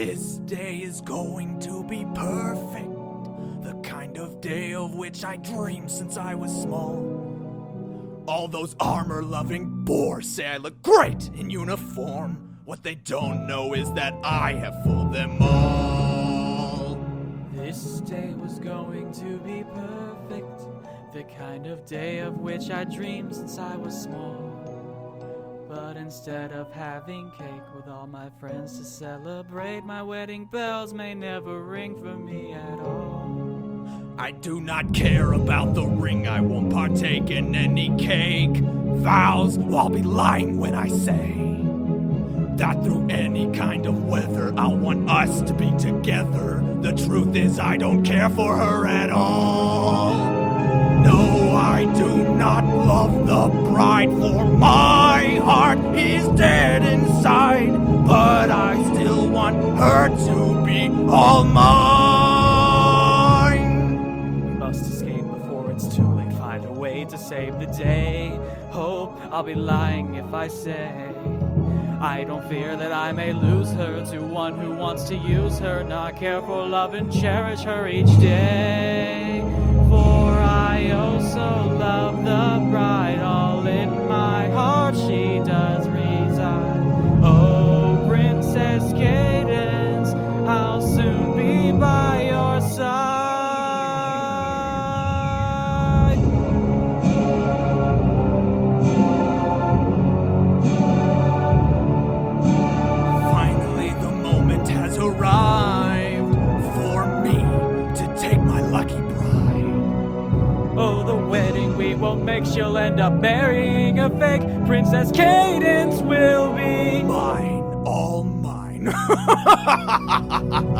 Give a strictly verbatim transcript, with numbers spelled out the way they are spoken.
This day is going to be perfect, the kind of day of which I dreamed since I was small. All those armor-loving boors say I look great in uniform. What they don't know is that I have fooled them all. This day was going to be perfect, the kind of day of which I dreamed since I was small. But instead of having cake with all my friends to celebrate, my wedding bells may never ring for me at all. I do not care about the ring, I won't partake in any cake. Vows, well, I'll be lying when I say that through any kind of weather, I want us to be together. The truth is, I don't care for her at all. No, I do not love the bride, for my heart is dead inside. But I still want her to be all mine. We must escape before it's too late, find a way to save the day. Hope I'll be lying if I say I don't fear that I may lose her to one who wants to use her, not care for love and cherish her each day. For I also love the bride, all in my heart she does reside. Oh, Princess Cadence, I'll soon be by your side. Finally, the moment has arrived for me to take my lucky bride. Oh, the wedding we won't make, she'll end up marrying a fake. Princess Cadence will be Mine, all mine.